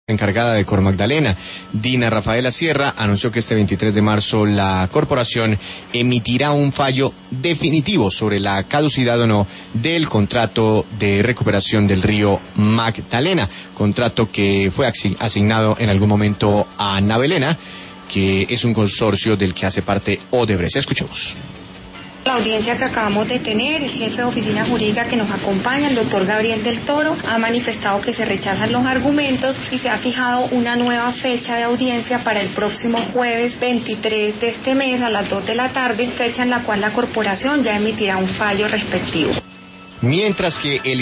Encargada de Cor Magdalena, Dina Rafaela Sierra, anunció que este 23 de marzo la corporación emitirá un fallo definitivo sobre la caducidad o no del contrato de recuperación del río Magdalena, contrato que fue asignado en algún momento a Navelena, que es un consorcio del que hace parte Odebrecht. Escuchemos. La audiencia que acabamos de tener, el jefe de oficina jurídica que nos acompaña, el doctor Gabriel del Toro, ha manifestado que se rechazan los argumentos y se ha fijado una nueva fecha de audiencia para el próximo jueves 23 de este mes a las 2 de la tarde, fecha en la cual la corporación ya emitirá un fallo respectivo. Mientras que el